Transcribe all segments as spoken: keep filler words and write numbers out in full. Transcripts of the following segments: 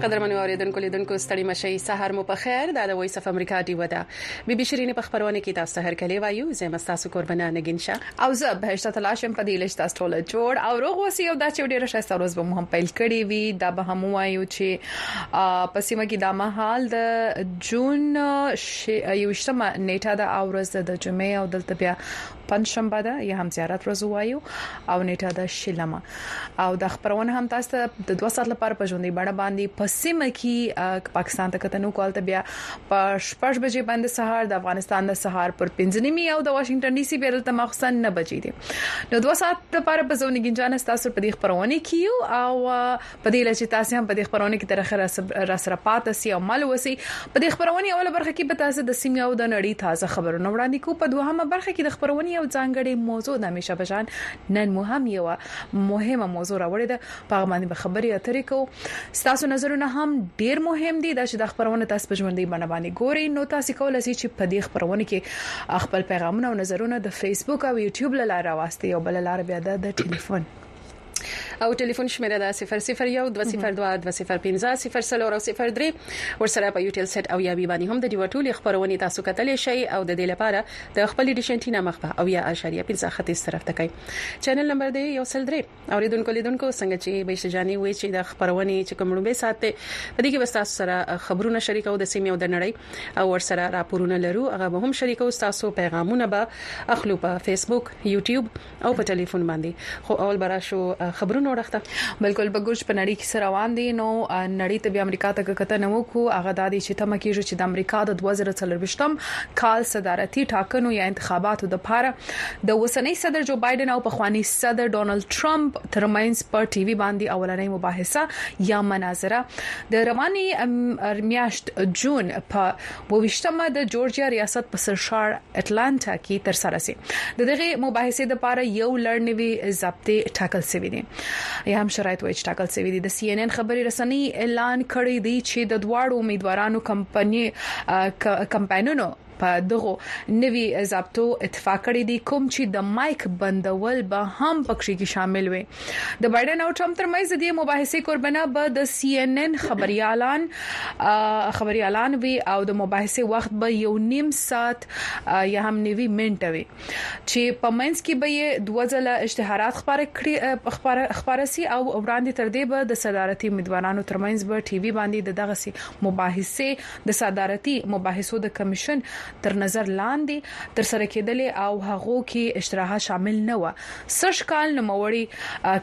قدرمنو اوریدونکو لیدونکو ستړي مشي سحر مو په خیر دا د وایس اف امریکا دی ودا بي بي شيرين په خبرونه کې تاسو هر کله وایو زه مستاسو قربانه نگین شه او زه بهشته تلاشم په دې لښت تاسو ټول جوړ او روغ وسی او دا چې ډیره شایسته ورځ به هم پیل کړی وي دا به هم وایو چې په سیمه کې د مهال د جون یوشتمه نیټه د اورز د جمعې او دلته بیا پنځشنبه ده یا هم زیارت ورځ وایو او نیټه د شلمه او د خبرونه هم تاسو د دوه ساعت لپاره په ژوندۍ بڼه باندې په سیمه کې پاکستان ته کتنو کولته بیا په شپږ بجې باندې سهار د افغانستان د سهار پر پنځه نیمه او د واشنگټن ډي سي بیرته مخصوصا نه بجې دي نو دوه ساعت لپاره په ژوندۍ ګنجان تاسو په دې خبرونه کې او په دې لچې تاسو هم په دې خبرونه کې تر اخره را سره پاتې سي او مل وسی په دې خبرونه اوله برخه کې به تاسو د سیمه او د نړۍ تازه خبرونه وړاندې کوو په دوهمه برخه کې د خبرونه او ځانګړي موضوع د همیشه بشان نن مهم یو مهمه موضوع راوړې ده په باندې خبرې اترې کو تاسو نظرونه هم ډیر مهم دي چې د خبرونه تاسو په ژوندۍ باندې ګوري نو تاسو کولای شئ چې په دې خبرونه کې خپل پیغامونه او نظرونه د فیسبوک او یوټیوب لاره راوستي او بل لاره بیا د ټلیفون او ټلیفون شمیره ده صفر صفر یو دوه صفر دوه دوه صفر پنځه صفر څلور او صفر درې ورسره په یوټیل سټ او یا بي باندې هم د ډیو ټول خبرونه تاسو کتلی شئ او د دې لپاره د خپل ډیشنټینا مخه او یا اشاریه پنځه خط طرف ته کوي چینل نمبر دی یو سل درې اوریدونکو لیدونکو څنګه چې به شجانی وي چې د خبرونه چې کومړو به ساتي په دې کې بس تاسو سره خبرونه شریکو د سیمه او د نړۍ او ورسره راپورونه لرو هغه به هم شریکو تاسو پیغامونه به اخلو په فیسبوک یوټیوب او په ټلیفون باندې خو اول برا شو خبرونه ورخته بالکل بګوش په نړۍ کې سره روان دي نو نړۍ ته بیا امریکا ته کته نو کو هغه د دې چې تم کېږي چې د امریکا د دوه زره څلرويشتم کال صدارتي ټاکنو یا انتخاباتو د پاره د وسنۍ صدر جو بایدن او پخوانی صدر ډونالد ټرمپ ترمنځ په ټي وي باندې اولنۍ مباحثه یا مناظره د رواني میاشت جون په وشتمه د جورجیا ریاست په سرشار اټلانټا کې تر سره سي د دغه مباحثه د پاره یو لړنوي ضابطه ټاکل شوی دي یا هم شرایط وایي چې ټاکل شوی دي د سی ان ان خبري رسنۍ اعلان کړی دی چې د دواړو امیدوارانو کمپنی کمپاینونو په دغه نوي ضابطو اتفاق کړی دی کوم چې د مایک بندول به هم پکې کې شامل وي د بایدن او ټرمپ ترمنځ د مباحثې قربانه به د سی ان ان خبريالان خبريالان وی او د مباحثې وخت به یو نیم ساعت یا هم نوي منټه وي چې په منځ کې به دوه ځله اشتهارات خبره کړي خبره خبره سي او وړاندې تر دې به د صدارتي امیدوارانو ترمنځ به ټي وي باندې دغه سي مباحثې د صدارتي مباحثو د کمیشن تر نظر لاندې تر سره کېدلې او هغه کې اشتراحات شامل نه و سرش کال نوموړي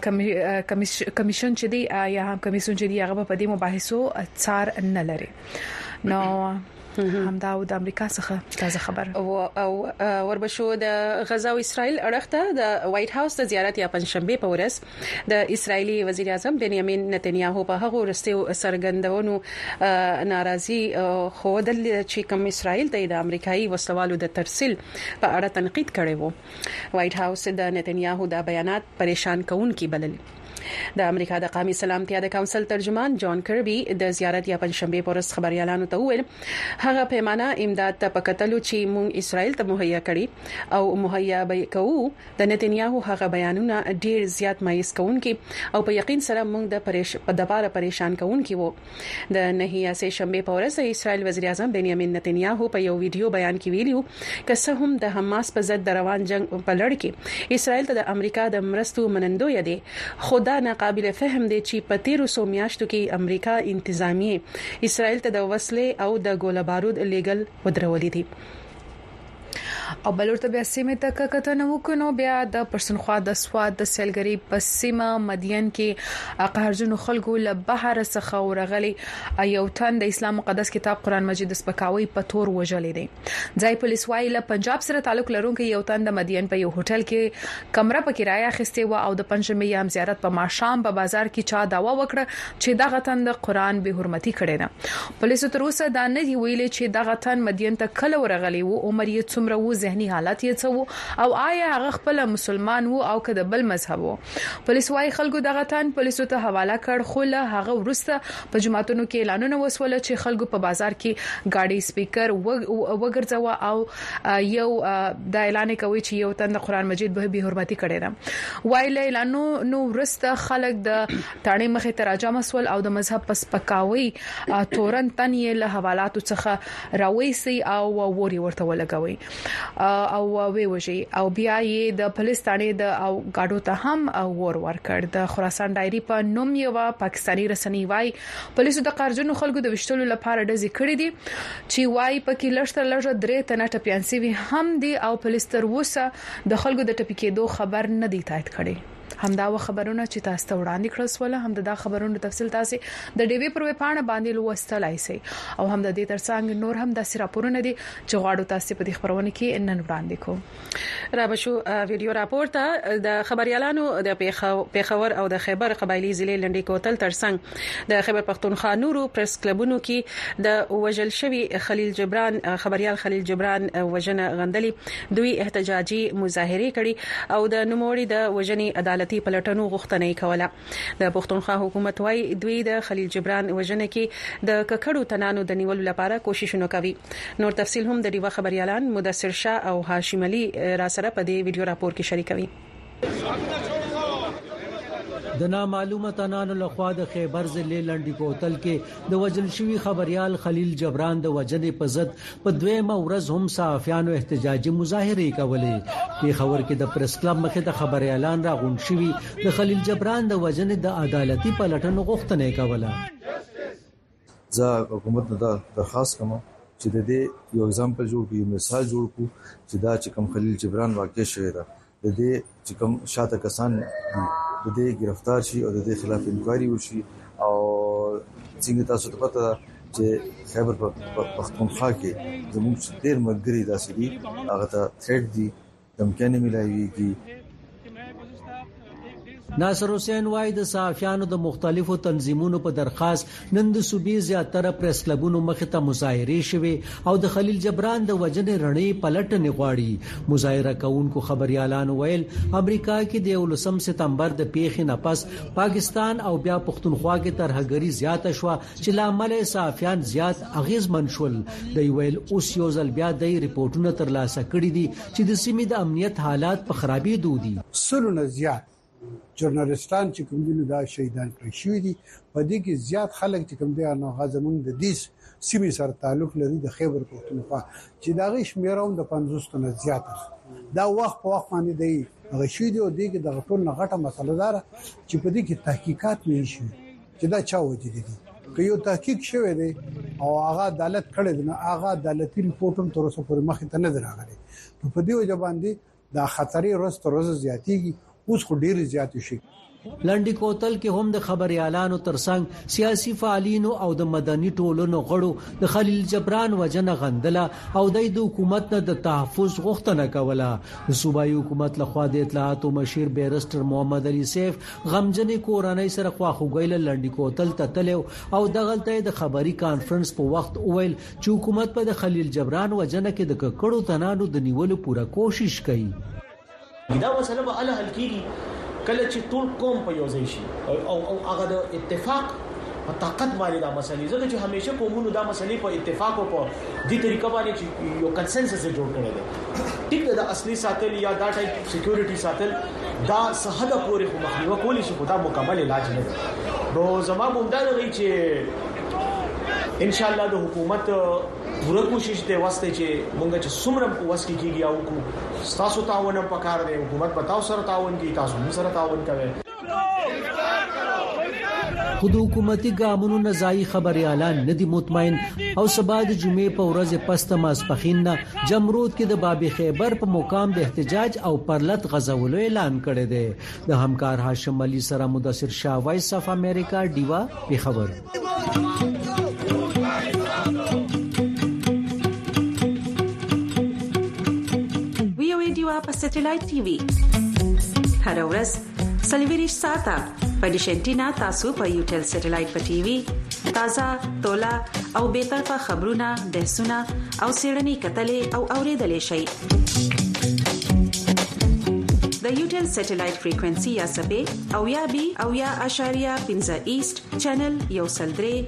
کمیشن چې دی یا هم کمیشن چې دی هغه په دې مباحثو څار نه لري نو همدا د امریکا څخه تازه خبر او وربشو د غزا او اسرائیل اړخته د وایټ هاوس د زیارت یا پنځشنبه په ورځ د اسرایلی وزیر اعظم بنیامین نتنیاهو په هغه ورسته سرګندونو ناراضي خو د چې کوم اسرائیل د امریکایي وسلوالو د ترسیل په اړه تنقید کړي وو وایټ هاوس د نتنیاهو د بیانات پریشان کوونکي بلل د امریکا د قومي سلامتیا د کونسل ترجمان جان کربي د زیارت یا پنځشنبه پر ورځ خبريالانو ته وویل هغه پیمانه امداد ته پکتلو چې مونږ اسرائیل ته مهیا کړي او مهیا به کوو د نتنیاهو هغه بیانونه ډیر زیات مایوس کوونکي او په یقین سره مونږ د پریش په دبار پریشان کوونکي وو د نهیا سه شنبه پر ورځ اسرائیل وزیر اعظم بنیامین نتنیاهو په یو ویډیو بیان کې ویلو که هم د حماس په ضد روان جنگ په لړ کې اسرائیل ته د امریکا د مرستو منندوی دی خدا ناقابل فهم دي چې په تیرو سو میاشتو کې امریکا انتظامیه اسرائیل ته د وسلې او د ګوله بارود لیګل ودرولې دي او بلورته بیا سیمه تک کته نو کنو بیا د پرسنخوا د سواد د سیلګری په سیمه مدین کې قهرجن خلکو له بهر څخه ورغلي یو تن د اسلام مقدس کتاب قران مجید د سپکاوي په تور وجلې دي ځای پولیس وايي له پنجاب سره تعلق لرونکي یو تن د مدین په یو هوټل کې کمره په کرایه اخیسته و او د پنځمه یم زیارت په ماشام په بازار کې چا داوا وکړه چې دغه تن د قران به حرمتي کړي نه پولیسو تر اوسه دا نه دی ویلي چې دغه تن مدین ته کله ورغلي و عمر یې څومره و ذهني حالت یې څو او آیا هغه خپل مسلمان وو او کده بل مذهب وو. پولیس وايي خلکو دغه تن پولیسو ته حواله کړ خو له هغه ورسته په جماعتونو کې اعلانونه وسول چې خلکو په بازار کې گاډي سپیکر وګرځوا او یو د اعلان کوي چې یو تن قرآن مجید به به حرمتي کړي نه وایي اعلانو نو ورسته خلک د تاړې مخې ته راجم سول او د مذهب پس پکاوي تورن تن یې له حوالاتو څخه راويسي او ووري ورته ولګوي او وی وشي او بیا یې د پولیس تاړې د او گاډو ته هم ور ورکړ. د خراسان ډایری په نوم یو پاکستاني رسنۍ وای پولیسو د قرجنو خلکو د وشتلو لپاره ډزې کړې دي چې وای پکې لښتر لږه درې تنه ټپيانسي وي هم دي او پولیس تر اوسه د خلکو د ټپي کېدو خبر نه دی تایید کړی. همدا و خبرونه چې تاسو ته وړاندې کړل سول هم د خبرونو تفصیل تاسو د ډي وی پر وپاڼه باندې لوستلای شئ او هم د دې ترڅنګ نور هم د راپورونه دي چې غواړو تاسو په دې خبرونه کې نن وړاندې کوم. را بشو ویډیو راپور ته د خبريالانو د پیښور او د خیبر قبایلی ضلع لنډي کوتل ترڅنګ د خیبر پختونخوا نورو پریس کلبونو کې د وجل شوی خلیل جبران خبريال خلیل جبران وجنه غندلي دوی احتجاجي مظاهره کړي او د نوموړي د وجني عدالتي پلټنو غوښتنه کوله. د پښتونخوا حکومت وايي دوی د خلیل جبران وجنه کې د ککړو تنانو د نیولو لپاره کوششونه کوي. نور تفصيل هم د ډیوا خبريالان مدثر شاه او هاشم علي را سره په دې ویډیو راپور کې شریکوي. د نامعلومه تنانو لخوا د خیبر ضلع لنډي کوتل کې د وجل شوی خبريال خلیل جبران د وجنې په ضد په دویمه ورځ هم صحافیانو احتجاجي مظاهره کولې. په خبر کې د پریس کلب مخې د خبريالان راغون شوی د خلیل جبران د وجنې د عدالتي پلټنو غوښتنه کوله. زه حکومت ته درخواست کوم چې د دې یو اگزامپل جوړ کړي مثال جوړ کړو چې دا چې کوم خلیل جبران واقع شوی دا د دې چې کوم شاته کسان د دې گرفتار شي او د دې خلاف انکوایري وشي او څنګه تاسو ته پته چې خیبر پختونخوا کې زموږ ډېر ملګري داسې دي هغه ته تھریټ دي دمکانې ملایويږي. ناصر حسین وای د صحافیانو د مختلفو تنظیمونو په درخواست نن د صوبې زیاتره پریس کلبونو مخې ته مظاهره شوه او د خلیل جبران د وجنې رڼې پلټنې غواړي. مظاهره کوونکو خبريالانو ویل امریکا کې د یولسم سپتمبر د پیښې نه پس پاکستان او بیا پښتونخوا کې ترهګری زیاته شو چې لامل صحافیان زیات اغیزمن شول. د ویل اوس یو ځل بیا د ریپورتونو ترلاسه کړي دي چې د سیمې د امنیت حالات په خرابې دودي. سلونه زیات جورنالستان چې کوم دي دا شهیدان کړی شوی دي په دې کې زیات خلک چې کوم دي نو غزمون د دې سیمې سره تعلق لري د خیبر پختونخوا چې دا غي شمیروم د پنځوس تنه زیات دا وخت په وخت باندې دی غشي دی او دې کې د غټون غټه مسله دار چې په دې کې تحقیقات نه شي چې دا چا وجه دي که یو تحقیق شوی دی او هغه عدالت کړی دی نو هغه عدالتي ریپورټ تر اوسه پورې مخ ته نه دراغلي نو په دې وجه باندې دا خطرې روز تر روز زیاتېږي اوس خو ډیر زیات شي. لنډي کوتل کې هم د خبريالانو ترڅنګ سیاسي فعالینو او د مدني ټولنو غړو د خلیل جبران وجنه غندله او د حکومت نه د تحفظ غوښتنه کوله. د صوبایي حکومت لخوا د اطلاعاتو مشیر بیرستر محمد علي سیف غمجنې کورنۍ سره خواخوږي لنډي کوتل ته تلو او دغلته د خبري کانفرنس په وخت ویل چې حکومت په د خلیل جبران وجنه کې د ککړو تنانو د نیولو پوره کوشش کوي. دا مسله به ال حل کیږي کله چې ټول قوم په یو ځای شي او او هغه د اتفاق په طاقت باندې دا مسلې زده چې همیشه قومونو دا مسلې په اتفاق او په دې طریقه باندې چې یو کنسنسس جوړ کړي دي ټیک دا اصلي ساتل یا دا ټایپ سکیورټي ساتل دا صحه پورې خو مخنیوي کولی شي خو دا مکمل علاج نه دی. نو زما مونږ دا لري چې ان شاء الله د حکومت پوره کوشش دی واسطه چې مونږ چې سمرم په واسطه کېږي او کو تاسو تعاون په کار دی حکومت په تاسو سره تعاون کوي تاسو هم سره تعاون کوي. خود حکومتي ګامونو نزاعي خبريالان ندي مطمئن او سبا د جمعې په ورځ پسته ماسپخین نه جمرود کې د بابي خیبر په مقام د احتجاج او پرلط غزولو اعلان کړی دی. د همکار هاشم علي سره مدثر شاه وایس اف امریکا ډیوا په خبر. په سټلایټ ټي وي هر ورځ سلویریش ساته په ډیش انټینا تاسو په یوټل سټلایټ په ټي وي تازه تولا او بې طرفه خبرونه، بحثونه او څېړنې کتلې او اوریدلې شئ. د یوټل سټلایټ فریکوئنسي یا سبې او یا بي او یا اشاریه پنځه ایست چینل یو سلدري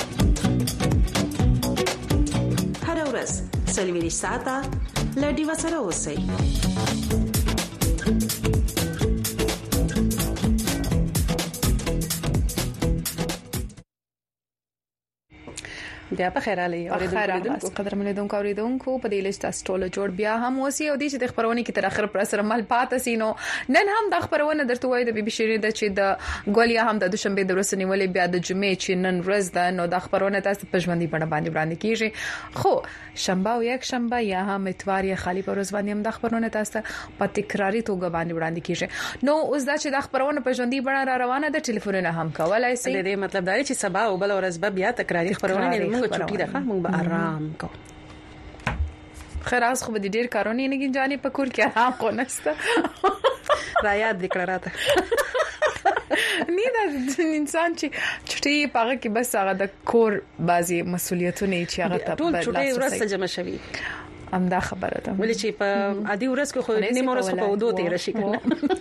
هر ورځ سلویری ساعته لډي وسره اوسئ. بیا په خیر علي اوریدونکو قدر ملیدونکو اوریدونکو په دې لسته سټول جوړ بیا هم اوسي او دې چې د خبرونه کې تر اخر پر سره مل پاتې سينو نن هم د خبرونه درته وای د بي بي شيرين د چې د ګولیا هم د دوشنبه د ورځې ولې بیا د جمعې چې نن ورځ ده نو د خبرونه تاسو په ژوندۍ بڼه باندې وړاندې کیږي. خو شنبه او یک شنبه یا هم اتوار یا خالی پر ورځ باندې هم د خبرونه تاسو په تکراری توګه باندې وړاندې کیږي. نو اوس دا چې د خبرونه په ژوندۍ بڼه را روانه ده ټلیفونونه هم کولای شي. د دې مطلب دا چې سبا او بل ورځ به بیا تکراری خبرونه نه موږ چټي ده موږ به آرام کو. خیر از خو به ډیر کارونه نه گنجانی په کور کې آرام کو نسته. را یاد دکړه راته. نه دا انسان چې چټي پاګه کې بس هغه د کور بازي مسولیتونه چې هغه ته ټول چټي ورسره جمع شوی. ام دا خبره ده ولې چې په عادي ورځ کې خو نیمه ورځ په ودو تیر شي کنه.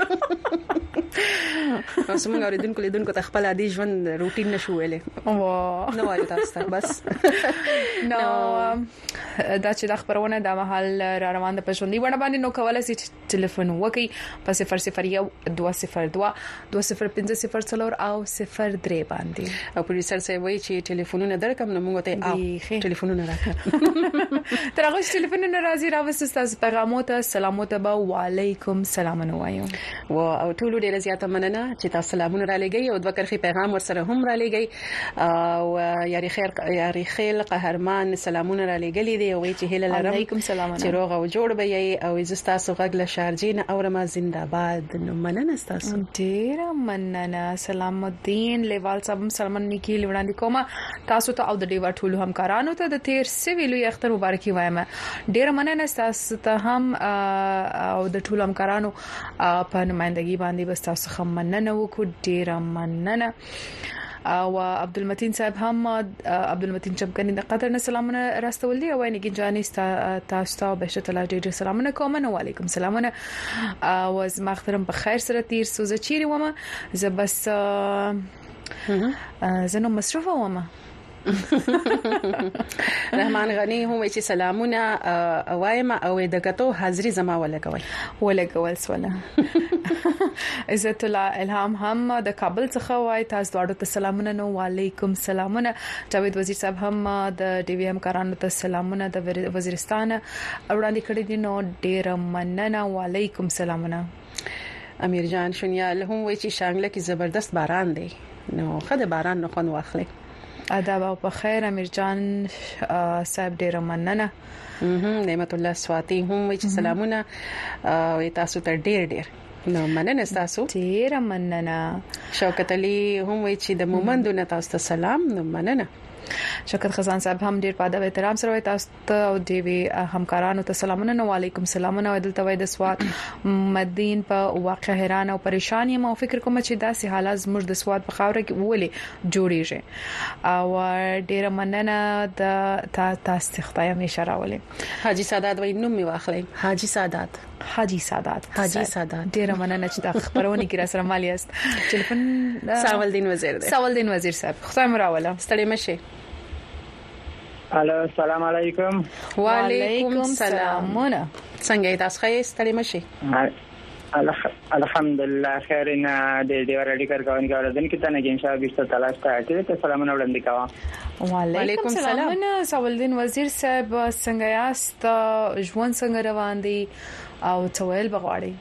اوس موږ اوریدونکو لیدونکو ته خپل عادي ژوند روټین نشو ویلې. واه نو وایو تاسو ته بس نو دا چې د خبرونه د محل را روان د پښوندې ونه باندې نو کولای شي ټلیفون وکي په صفر صفر یو دوه صفر دوه دوه صفر پنځه صفر څلور او صفر درې باندې. او پروډوسر صاحب وایي چې ټلیفونونه درکم نو موږ ته او ټلیفونونه راکړه. تر هغه ټلیفونونه راځي راوستل تاسو پیغامات سلامات به وعلیکم سلام نو وایو. و او ټول ډیر زیاته مننه چې تاسو سلامونه را لګي او دوه کرخي پیغام ورسره هم را لګي او یاري خیر یاري خیل قهرمان سلامونه را لګلي دي او چې هله لرم علیکم سلام چې روغ او جوړ به یې او زستاسو غږ له شارجین او رما زنده‌باد نو مننه تاسو ډیر مننه. سلام الدین لیوال صاحب سلمان نیکی وړاندې کومه تاسو ته او د ډیوا ټولو همکارانو ته د تیر سویلو اختر مبارکي وایم. ډیر مننه تاسو ته هم او د ټولو همکارانو په نمائندګي باندې بس تاسو هم مننه وکړو. ډیر مننه. او عبدالمتین صاحب هم عبدالمتین چمکنی د قطر نه سلامونه راستول دي او نه گنجانی تاسو ته به شتله ډیر سلامونه کوم. نو علیکم سلامونه او از مخترم په خیر سره تیر سوزه چیرې ومه زه بس زنو مصرف ومه. رحمان غنی هم چې سلامونه وایم او د غتو حاضری زما ولګوي ولګول سواله. عزت الله الهام هم د کابل څخه وای تاسو دواړو ته سلامونه. نو وعلیکم سلامونه. جاوید وزیر صاحب هم د ډي وی ام کارانو ته سلامونه د وزیرستان وړاندې کړی دي. نو ډیر مننه. وعلیکم سلامونه. امیر جان شونیال هم وای چې شانګله کې زبردست باران دی نو خدای باران نه خون واخلي. ادب او په خیر امیر جان صاحب ډیر مننه. نعمت الله سواتی هم وای چې سلامونه او تاسو ته ډیر ډیر نو مننه تاسو ډیر مننه. شوکت علي هم وای چې د مومندونه تاسو ته سلام نو مننه. شوکت خزان صاحب هم ډیر په ادب احترام سره تاسو ته او دی وی همکارانو ته سلامونه. نو علیکم سلامونه. ودلته وای د سواد مدین په واقع حیران او پریشان یم او فکر کوم چې داسې حالات زموږ د سواد په خاوره کې ولې جوړیږي او ډیر مننه د تاسو ته همیشه راولې. حاجی سادات وای نوم می واخلې حاجی سادات حاجی سادات حاجی سادات ډیر مننه چې د خبرونه کې را سره مالی است. ټلیفون ساولدین وزیر دی. ساولدین وزیر صاحب خدای مو راوله. ستړي مشه. الو السلام علیکم. وعلیکم سلامونه. څنګه تاسو ښه ستړي مشه؟ الحمدلله خیر نه د دې ورډي کارګون غواړم چې تاسو کې انشاء الله تعالی ستاسو ته سلامونه وړاندې کوم. وعلیکم سلام. ساولدین وزیر صاحب څنګه یاست؟ ژوند څنګه روان دی او تویل بغواړي؟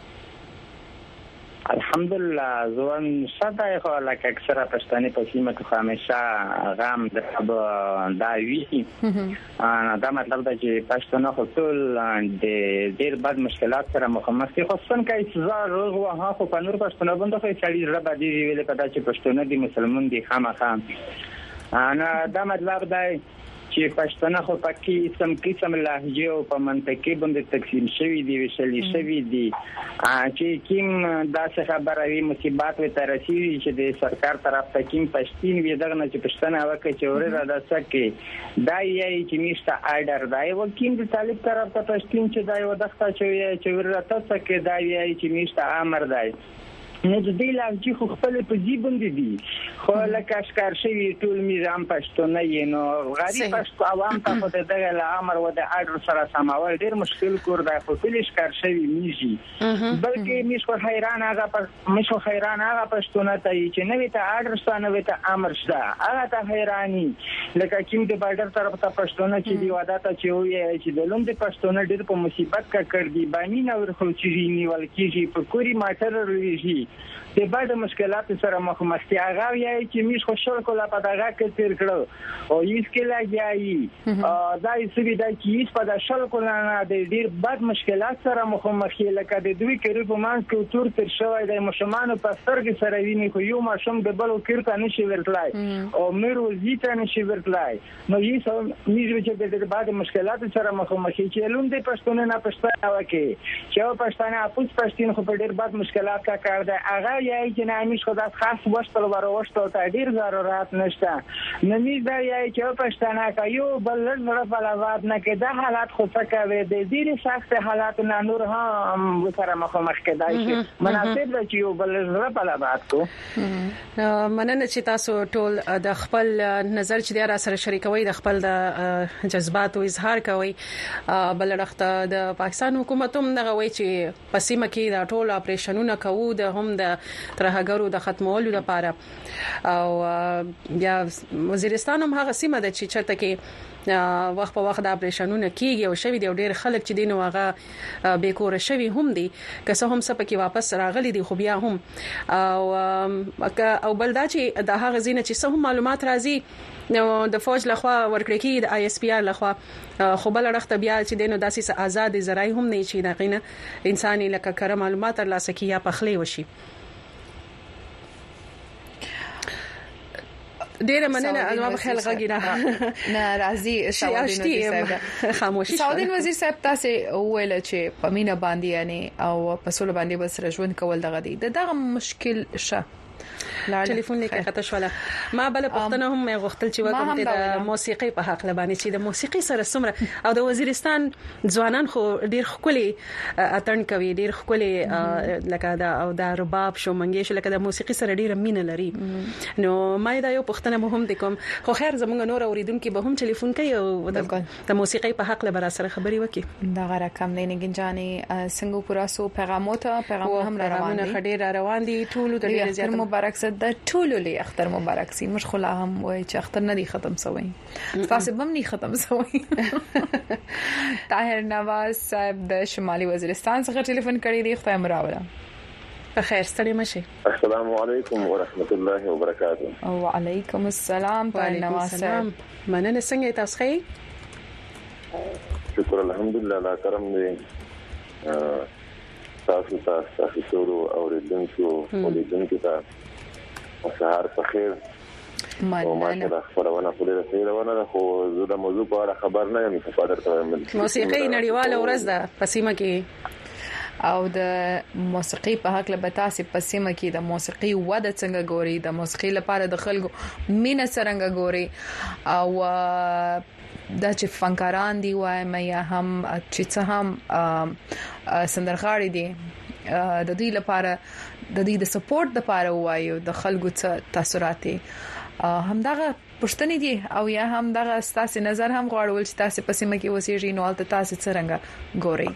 الحمدلله ځوان شته خو لکه اکثره پښتني په سیمه کې همیشه غم د دا وی دا مطلب دا چې پښتنو خو ټول د ډېر بد مشکلات سره مخامخ دي. خو څنګه چې زړه روغ وه خو په نور پښتنو باندې خو چالي زړه باندې ویل کدا چې پښتون دي مسلمان دي خامخا انا دا مطلب دی چې پښتانه خو پکې سم قسم لهجه او په منطقي باندې تقسیم شوی دی وشلې شوی دی چې کیم داسې خبره وي مصیبت و ترسي چې د سرکار طرف ته کیم پښتين وي دغه چې پښتنه وکړي چې ورته دا سکه دا یې چې میسته آرډر دا یو کیم د طالب طرف ته پښتين چې دا یو دغه چې چې ورته سکه دا یې چې میسته امر دی نو د دې لهجه خو خپل په جیبند دي خو لکه اشکار شوی ټول میزان پښتون نه نو غریب پښتو عوام ته په دغه امر و د اډر سره سماول ډیر مشکل کور دی خو ټول اشکار شوی میږي بلکې مشکو حیران هغه مشکو حیران هغه پښتون ته چې نوې ته اډر سره نوې ته امر شته هغه ته حیرانی لکه کیم د بارډر طرف ته پښتون چې دی واده ته چې وي چې د لوند پښتون ډیر په مصیبت کا کړ دی باندې نو ورخل چې نیول کیږي په کوری ماټر رويږي د بعد مشکلات سره مخ مخ کی هغه یې چې میش خوشحال کوله په دغه کې تیر کړو او هیڅ کله یایي دا یې سوي دا چې په د شل کوله د ډیر بد مشکلات سره مخ مخ لکه د دوی کړي په مان کې تور تر شوی د مشمانو په سترګې سره ویني خو یو ماشوم د بل کړه نشي ورتلای او مېرو زیته نشي ورتلای نو یې میږي چې د بعد مشکلات سره مخ مخ چې لوند پښتون نه پښتانه وکي چې پښتانه اپوس پښتون خو په ډیر بد مشکلات کا کار دی هغه یای چې نامیش خدا خاص وشتل وروشتو ته ډیر ضرورت نشته نمیز دا یای چې پښتانه کایو بل لږ په لواد نه کې دا حالات خو څه کوي د دې سخت حالات نه نور هم سره مخ مخ کېدای شي مناسب دی چې یو بل لږ په لواد کو مننه چې تاسو ټول د خپل نظر چې را سره شریکوي د خپل د جذباتو اظهار کوي بل وخت د پاکستان حکومت هم دغه وایي چې پسیمه کې دا ټول اپریشنونه کوو د هم د ترهګرو د ختمولو لپاره او بیا وزیرستان هم هغه سیمه ده چې چرته کې وخت په وخت د اپریشنونه کیږي او شوی دی ډیر خلک چې دین واغه بیکور شوی هم دي که څه هم سپکې واپس راغلي دي خو بیا هم او او بلدا چې د هغه زینه چې څه هم معلومات راځي نو د فوج لخوا ورکړی کی د آی اس پی آر لخوا خو بل رخت بیا چې دینو داسې آزاد ذرای هم نه چي دغینه انساني لکه کړه معلومات ترلاسه کیه پخلی وشي ډیره مننه الله بخیر غږیره نه راځي سعودین صاحب خاموشي سعودین وزیر صاحب تاسو ویل چې پمینه باندې یعنی او پسول باندې بس رجون کول دغه دي دغه مشکل شه ټلیفون لیکه خطا شوله ما بل پښتنه هم غوښتل چې وکم د موسیقي په حق لبانې چې د موسیقي سره سمره او د وزیرستان ځوانان خو ډیر خولي اتن کوي ډیر خولي لکه دا او د رباب شو منګي شو لکه د موسیقي سره ډیر مینه لري نو ما دا یو پښتنه مهم دي کوم خو خیر زمونږ نور اوریدونکو به هم ټلیفون کوي او د موسیقي په حق لبر سره خبري وکي دا غره کم نه نګنجاني څنګه پوراسو پیغامات پیغام هم روان دي خډیر روان دي ټول د ډیر زیات مبارک زه د ټولو لې اختر مبارک سي مش خلا هم وای چې اختر نه دي ختم سوی تاسو هم نه ختم سوی طاهر نواز صاحب د شمالي وزیرستان څخه ټلیفون کړی دی خدای مراوله په خیر ستړي مشي السلام علیکم ورحمت الله وبرکاته وعلیکم السلام طاهر نواز صاحب مننه څنګه تاسو ښه شکر الحمدلله لا کرم دې تاسو تاسو ټول اوریدونکو اوریدونکو ته سهار په خیر او ماشاءالله خبرونه په دې سره ونه خو زه د موضوع په اړه خبر نه یم په فادر ته موسیقي نړیواله ورځ ده پسیمه کې او د موسیقي په حق له بتاسي پسیمه کې د موسیقي وده څنګه ګوري د موسیقي لپاره د خلکو مینه څنګه ګوري او دا چې فنکاران دی وای مې هم چې څه هم سندرغاړي دي د دې لپاره د دې د سپورټ لپاره وایو د خلکو څخه تاثیرات همدغه پښتني دي او یا همدغه ستاسو نظر هم غواړول چې تاسو پسیمه کې وسیږي نو البته تاسو څنګه ګوري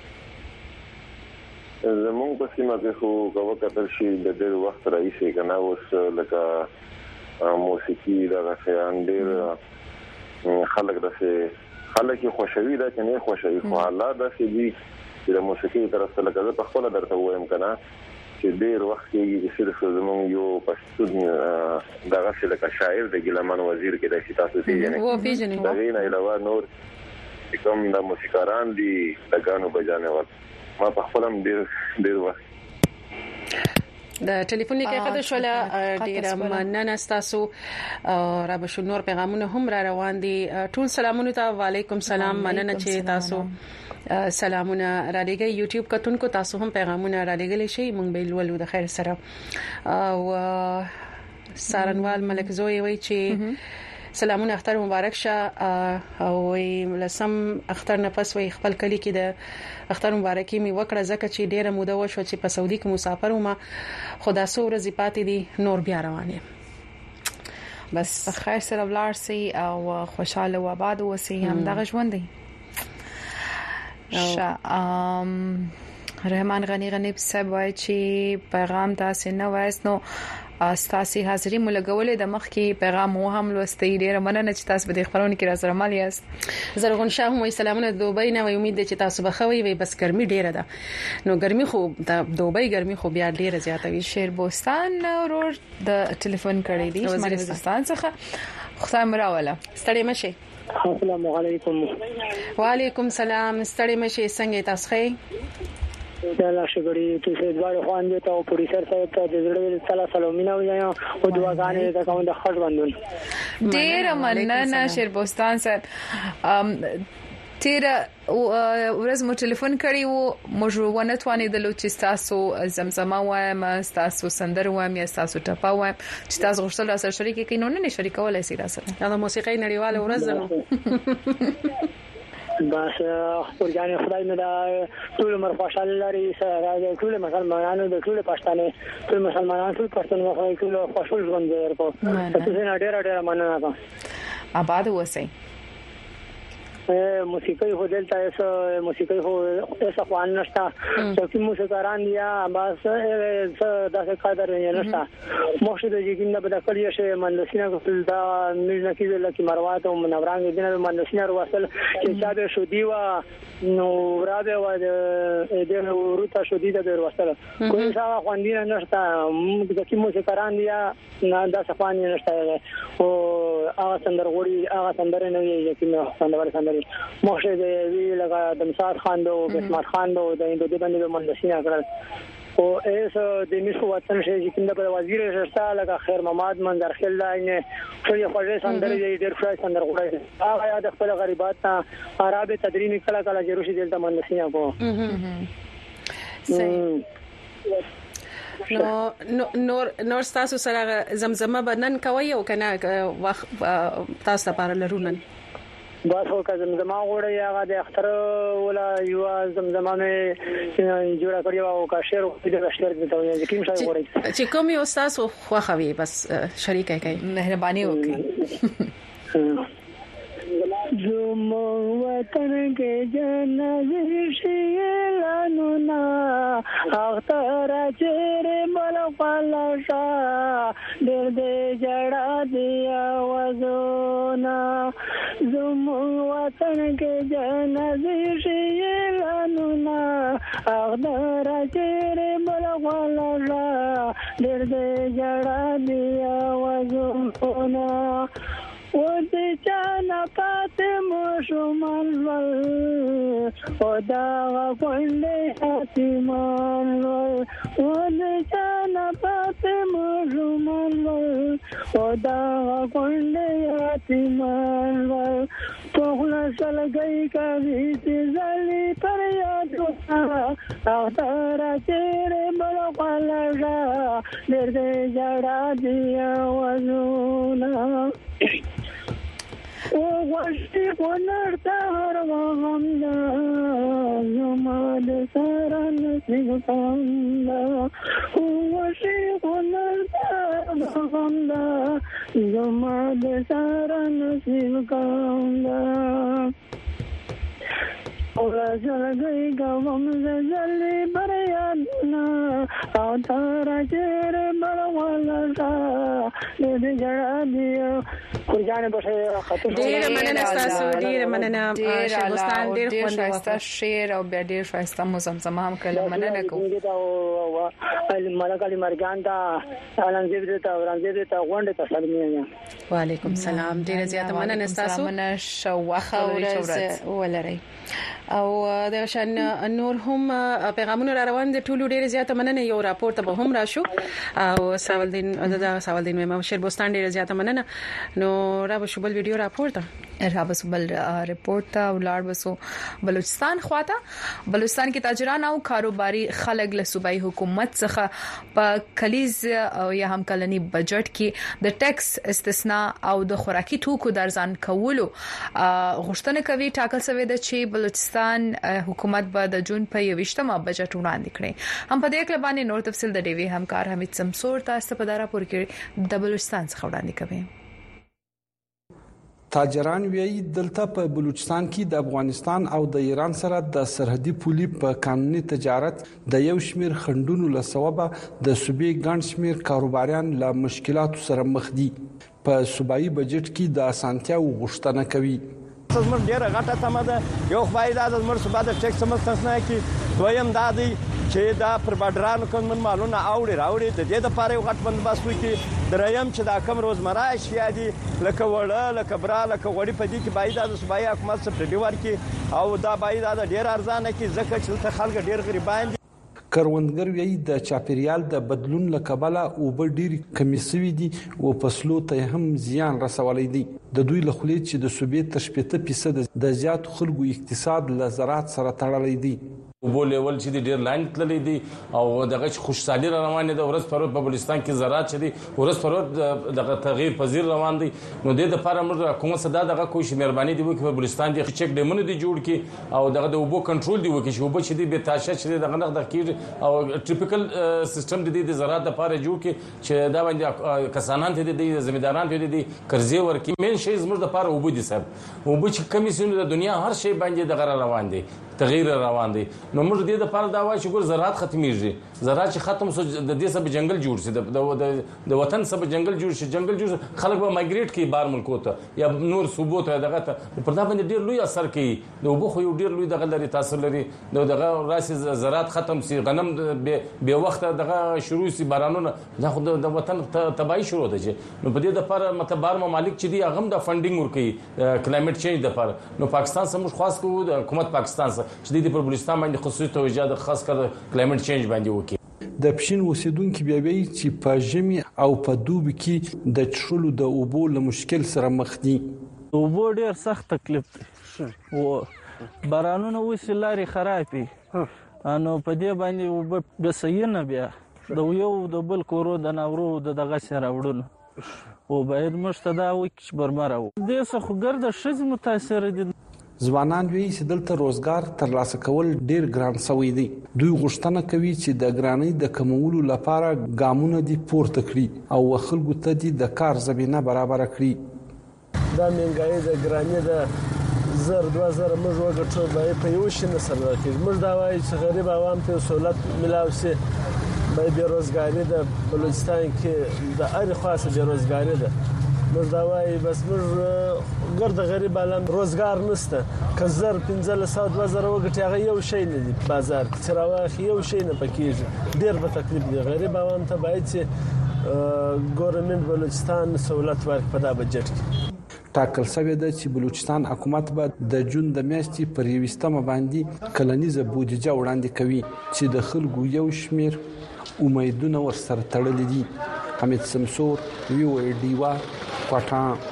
زمونږ پسیمه کې خو کومه کتل شي د ډېر وخت راځي کنه اوس لکه موسیقي دا شیان ډېر خلک داسې خلک خوشوي دا چې نه خوشوي خو الله داسې دي چې د موسیقي طرف ته لکه په خپل درته وایم کنه چې ډېر وخت کې چې صرف زمونږ یو پښتون دغه څه لکه شاعر د ګلمان وزیر کې د تاسو دی یعنی وو پیژنې دا غي نه علاوه نور کوم د موسیقاران دي د غانو بجانه وخت ما په خپل هم ډېر ډېر وخت د ټلیفون کې خاطر شوله ډیر مننه تاسو را به شو نور پیغامونه هم را روان دي. ټول سلامونه ته وعلیکم سلام. مننه چې تاسو سلامونه را لګي. یوټیوب کتونکو تاسو هم پیغامونه را لګلی شي، مونږ به ولولو د خیر سره. او سارنوال ملک زوی وی چې سلامونه اختر مبارک شه او لسم اختر نه پس وي خپل کلی کې د اختر مبارکي می وکړه ځکه چې ډیره موده وشو چې په سعودي کې مسافر وم، خدا سو ورځې پاتې دي نور بیا روانه. بس په خیر سره ولار سي او خوشاله و آباد وسی هم دغه ژوند دی. شا ام رحمان غنی غنی صاحب وای چې پیغام تاسو نه وایس نو استاسي حاضرې ملګولې د مخ کې پیغام مو هم لوستې ډیره مننه چې تاسو به خبرونه کې را سره مال یاست. زرغون شاه هم سلامونه دوبۍ نه وي، امید ده چې تاسو بخوي وي، بس ګرمي ډیره ده نو ګرمي خو د دوبۍ ګرمي خو بیا ډیره زیاته وي. شیربوستان ورور د ټلیفون کړی دی شمالستان څخه خدای مراوله ستړي مشه. السلام علیکم. وعلیکم سلام. ستړي مشه څنګه تاسو ښه؟ الله شکرې تاسو دوه خوان دي ته پروډوسر صاحب ته د زړه تعالی سلامونه وایي او دعاګانې ته کوم د خړ باندې ډېر مننه شیربوستان صاحب. تیر ورځ مو ټلیفون کړی وو، موږ ونه توانیدلو چې تاسو زمزمه وایم، تاسو سندر وایم یا تاسو ټپا وایم چې تاسو غوښتل را سره شریک کړئ، نو نه شریکولای شئ را سره. دا موسیقي نړیواله ورځ ده. بس ورجاني خدای مې دا ټول عمر خوشاله لري سره ټول مسلمانانو د ټول پښتانه ټول مسلمانانو ټول پښتنو خو ټول خوشحال ژوند ورکو. تاسو نه ډېر ډېر مننه کوم. آباد اوسئ. موسیقي هو دلته ایسو موسیقي هو ایسا خوان نشتا چې موسیقاران یا بس داسې قدر نه نشتا. مخشه د جګینه په دکړی شي مندسینه کول دا مې کې لکه مروات او منورانګ دینه مندسینه وروسل چې چا به شو دیوا نو راځي و د ورته شو دی د وروسل کوم څه خواندینه نشتا. د کی موسیقاران یا نه داسې خوان نشتا او هغه سندرغوري هغه سندره نه وي چې نو سندره سندره مخشه د وی لګا د مسعود خان دو بسمت خان دو د دې باندې مندسینه کړل او ایس د میشو وطن شي چې کنده په وزیر شتا لګا خیر محمد منظر خل نه ټول خوږه سندره دې ډېر فرای سندر غوړای هغه د خپل غریبات عربي تدرین کله کله جروشي دلته مندسینه کو. نو نور نور تاسو سره زمزمه بدنن کوي او کنه وخت تاسو لپاره لرونن بس هو که زمزمه غوړی هغه د اختر ولا یو زمزمه مې جوړه کړی او کا شعر او د شعر د توګه کوم شای غوړی چې کوم یو تاسو خوښوي بس شریک کړئ مهرباني وکړئ. زم وطن کې جنازه شیلانو نا اختر چیرې مل خلاصا در دې جړا دی اوازونه. زم وطن کې جنازه شیلانو نا اختر چیرې مل خلاصا در دې جړا دی اوازونه. او دې چانا پاتې مشومان ول او دا غونډې اتمان ول او دې چانا پاتې مشومان ول او دا غونډې اتمان ول ټول سلګي کوي چې زلي پر یادو او تر چیرې بل خلاصا در دې جړا دی اوازونه. او وشتي ونر تهر وغمدا زماد سرن سيغمدا او وشتي ونر تهر وغمدا زماد سرن سيغمدا. اولا جلګي کوم زلي بریانا او تر چیرې بل ولا دې جړا دې خورجان به خاطر ډیر مننه تاسو ډیر مننه شیربستان ډیر خوندور شعر او بیا ډیر شایسته مزمزمه هم کله مننه کوم او ملک علي مرګان دا علامزیب دې ته ورانزیب دې ته غونډه ته سلام. وعلیکم السلام ډیر زیاته مننه تاسو مننه شوخه ورځ ولري او د شان نور هم پیغامونه را روان دي ټولو ډیر زیاته مننه یو راپور ته به هم راشو او سوالدین دا سوالدین مې شیربستان ډیر زیاته مننه نو را به شبل ویډیو راپور ته را به شبل ریپورت ته ولار بسو بلوچستان خواته بلوچستان کې تاجران او کاروباري خلک له صوبایي حکومت څخه په کلیز او یا هم کلنی بجټ کې د ټیکس استثناء او د خوراکي توکو درځان کولو غوښتنه کوي ټاکل شوی د چې بلوچستان حکومت به د جون په یوشتمه بجټ وړاندې کړي هم په دې کې باندې نور تفصیل د ډیوی همکار حمید سمسور تاسو په دارا پور کې د بلوچستان څخه وړاندې کوي. تاجران ویي دلته په بلوچستان کې د افغانستان او د ایران سره د سرحدي پولي په قانوني تجارت د یو شمیر خندونو له سببه د صوبې ګڼ شمیر کاروباریان له مشکلاتو سره مخ دي. په صوبایي بجټ کې د اسانتیاو غوښتنه کوي. زموږ ډیره غټه تمه ده یو خدای دا زموږ صوبه د ټیکس مستثنا کې دویم دا دی چې دا پر بادرانو کوم مالونه اوړي راوړي د دې لپاره یو غټ بندوبست وکړي. دریم چې دا کم روزمره اشیاء دي لکه وړه لکه برا لکه غوړي په دې کې باید د صوبایي حکومت سبسایډي ورکړي او دا باید دا ډیر ارزانه کې ځکه چې خلک ډیر غریبان دي. کروندګر ویي د چاپیریال د بدلون لکبله او به ډیر کمی سوي دي او فصلو ته هم زیان رسولي دي. د دوی له خلې چې د صوبې تر شپږ فیصد د زیات خلکو اقتصاد له زراعت سره تړلې دي. وبو لیول چې د ډیر لاین تللې دي او دغه خوشحالي روانه ده ورځ پر ورځ په بلوچستان کې زراعت چې دي ورځ پر ورځ دغه تغییر پذیر روان دي. نو د لپاره موږ حکومت صدا دغه کوشش مهرباني دی وکړي په بلوچستان کې چک ډیمونه دي جوړ کړي او دغه د وبو کنټرول دی وکړي چې وبو چې دی به تاشه چې دغه نغد کېږي او ټیپیکل سیستم دی د زراعت لپاره جوړ کړي چې دا باندې کسانان ته دي زمینداران ته دي قرضې ورکړي. مین شی زموږ لپاره وبو دي صاحب وبو چې کمیسیون د دنیا هر شی باندې دغه روان دي تغییر روان دي. نو موږ د دې لپاره دا وایو چې ګور زراعت ختميږي زراعت چې ختم شو د دې سبب جنگل جوړ شي د د وطن سبب جنگل جوړ شي جنگل جوړ خلک به مایګریټ کوي بار ملکو ته یا نور صوبو ته دغه ته پر دا باندې ډیر لوی اثر کوي. د وبو خو یو ډیر لوی دغه لري تاثیر لري دغه راسي زراعت ختم سي غنم به وخت دغه شروع سي بارانونه دا خو د وطن تباہي شروع ده. نو په دې لپاره متبار ممالک چې دی هغه د فندینګ ورکوي کلایمټ چینج لپاره. نو پاکستان سره موږ خاص کوو د حکومت پاکستان سره چې د بلوچستان باندې خصوصي توجه د خاص کر کلایمټ چینج باندې وکړي. د پښین اوسیدونکو بیا وی چې په ژمي او په دوبي کې د چښلو د اوبو له مشکل سره مخ دي. اوبو ډیر سخت تکلیف دی او بارانونه وسیلاري خرابي انو په دې باندې اوبه د سینه بیا د یو د بل کورو د ناورو د دغه سره وړل او باید مشته دا وکش برمره و د څه خو ګرد شز متاثر دي. ځوانان وی چې دلته روزګار ترلاسه کول ډیر ګران شوی دی. دوی غوښتنه کوي چې د ګرانۍ د کمولو لپاره ګامونه دي پورته کړي او خلکو ته دي د کار زمينه برابر کړي. دا منګای د ګرانۍ د زر دوه زر موږ وګټو به په یو شي نه سره راځي. موږ دا وایي چې غریب عوام ته سہولت ملاوي سي. به بیروزګاری د بلوچستان کې د اړ خاصه بیروزګاری ده. موږ دا وایي بس موږ ګرد غریب عالم روزګار نشته کزر پنځل سات بازار وګټي هغه یو شی نه دی بازار چې راوخی یو شی نه پکېږي ډیر به تکلیف دی. غریب عوام ته باید چې ګورنمنت بلوچستان سہولت ورکړي په دا بجټ کې. ټاکل شوی دی چې بلوچستان حکومت به د جون د میاشتې پر یوستمه باندې کلنیزه بودیجه وړاندې کوي چې د خلکو یو شمیر امیدونه ورسره تړلي دي. حمید سمسور وی او ډیوا کوټا.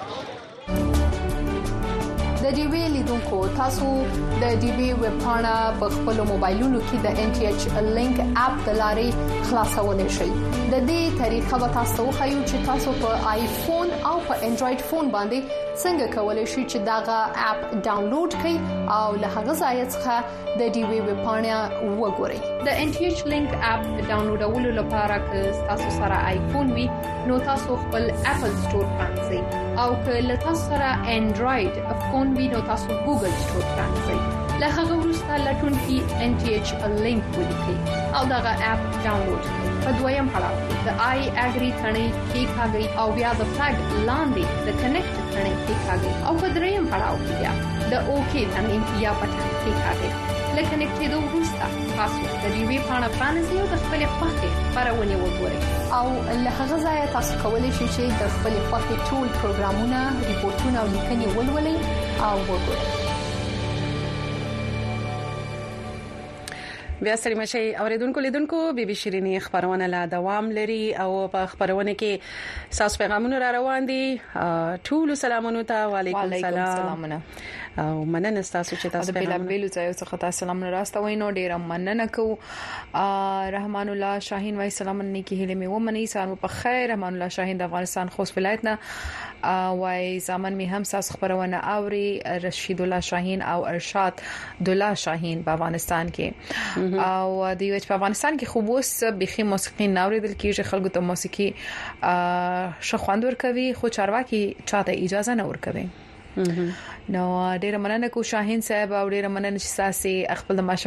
د ډي وی لیدونکو تاسو د ډي وی ویب پاڼه په خپل موبایلونو کې د ان ټي ایچ لینک اپ د لارې خلاصولای شئ. د دې طریقه به تاسو خو چې تاسو په آیفون او په انډراید فون باندې څنګه کولای شئ چې داغه اپ ډاونلوډ کړئ او له هغه ځای څخه د ډي وی ویب پاڼه وګورئ. د ان ټي ایچ لینک اپ ډاونلوډولو لپاره که تاسو سره آیفون وي نو تاسو خپل اپل سٹور پرانځئ او که له تاسو سره انډراید فون وي نو تاسو ګوګل سٹور پرانځئ. له هغه وروسته ته لټونکي ان ټي ایچ لینک ولیکي او دغه اپ ډاونلوډ کړئ. په دویم پړاو کې د آی اګری ثنې کې ښاګي او بیا د فلګ لاندې د کنیکټ ثنې کې ښاګي او په دریم پړاو کې بیا د اوکی ثنې یا بټن کې ښاګي. لکه نکټېدو وروسته تاسو د ریوی پاڼه پرانیزئ او د خپل خوښې خبرونه وګورئ او له هغه ځایه تاسو کولی شئ چې د خپل خوښې ټول پروګرامونه، ریپورتونه او لیکنې ولولئ او وګورئ. بیا سره مشي اوریدونکو لیدونکو بي بي شيريني خبرونه لا دوام لري او په خبرونه کې ساس پیغامونه را روان دي. ټول سلامونه ته وعليكم السلام او مننه تاسو چې تاسو په بیل ځای څخه تاسو سلام راستوي. نو ډیر مننه کو رحمان الله شاهین وای سلام نیکی هله می ومني سلام په خیر. رحمان الله شاهین د افغانستان خوست ولایت نه وای زمان می هم تاسو خبرونه اوري. رشید الله شاهین او ارشاد دوله شاهین په افغانستان کې او د یو په افغانستان کې خو اوس بخي موسیقي ناوریدل کیږي. خلکو ته موسیقي شخوند ورکوي خو چارواکي چاته اجازه نه ورکوي. نو ډیر مننه کو شاهین صاحب او ډیر مننه چې تاسو خپل د